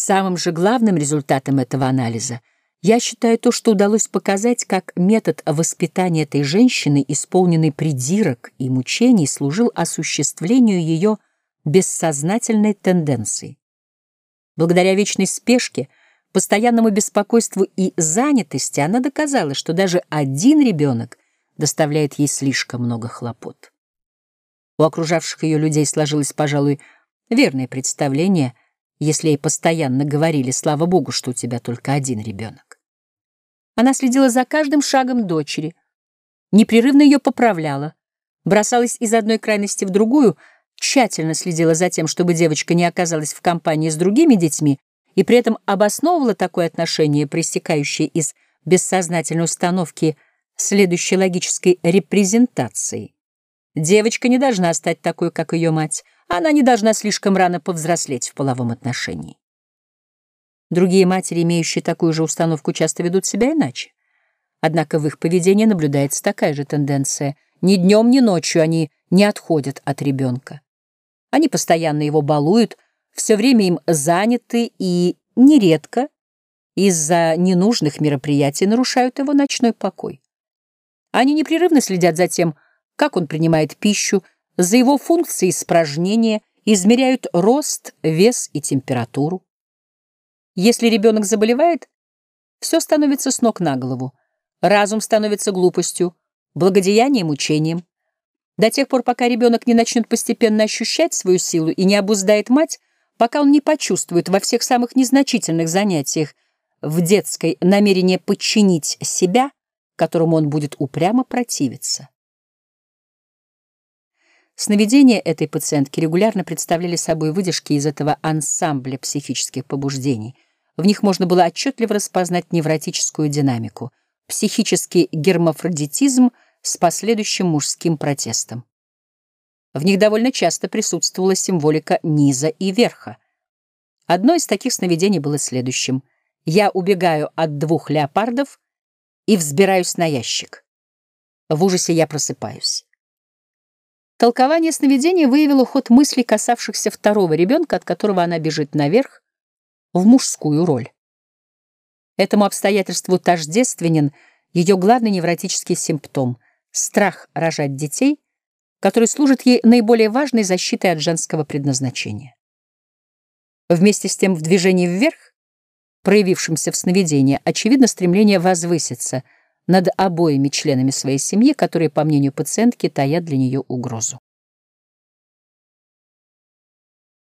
Самым же главным результатом этого анализа я считаю то, что удалось показать, как метод воспитания этой женщины, исполненный придирок и мучений, служил осуществлению ее бессознательной тенденции. Благодаря вечной спешке, постоянному беспокойству и занятости она доказала, что даже один ребенок доставляет ей слишком много хлопот. У окружавших ее людей сложилось, пожалуй, верное представление, если ей постоянно говорили: «Слава Богу, что у тебя только один ребенок». Она следила за каждым шагом дочери, непрерывно ее поправляла, бросалась из одной крайности в другую, тщательно следила за тем, чтобы девочка не оказалась в компании с другими детьми, и при этом обосновывала такое отношение, проистекающее из бессознательной установки следующей логической репрезентацией. Девочка не должна стать такой, как ее мать, она не должна слишком рано повзрослеть в половом отношении. Другие матери, имеющие такую же установку, часто ведут себя иначе. Однако в их поведении наблюдается такая же тенденция. Ни днем, ни ночью они не отходят от ребенка. Они постоянно его балуют, все время им заняты и нередко из-за ненужных мероприятий нарушают его ночной покой. Они непрерывно следят за тем, как он принимает пищу, за его функцией испражнения, измеряют рост, вес и температуру. Если ребенок заболевает, все становится с ног на голову. Разум становится глупостью, благодеянием, мучением. До тех пор, пока ребенок не начнет постепенно ощущать свою силу и не обуздает мать, пока он не почувствует во всех самых незначительных занятиях в детской намерение подчинить себя, которому он будет упрямо противиться. Сновидения этой пациентки регулярно представляли собой выдержки из этого ансамбля психических побуждений. В них можно было отчетливо распознать невротическую динамику, психический гермафродитизм с последующим мужским протестом. В них довольно часто присутствовала символика низа и верха. Одно из таких сновидений было следующим: «Я убегаю от 2 леопардов и взбираюсь на ящик. В ужасе я просыпаюсь». Толкование сновидения выявило ход мыслей, касавшихся второго ребенка, от которого она бежит наверх, в мужскую роль. Этому обстоятельству тождественен ее главный невротический симптом — страх рожать детей, который служит ей наиболее важной защитой от женского предназначения. Вместе с тем в движении вверх, проявившемся в сновидении, очевидно стремление возвыситься над обоими членами своей семьи, которые, по мнению пациентки, таят для нее угрозу.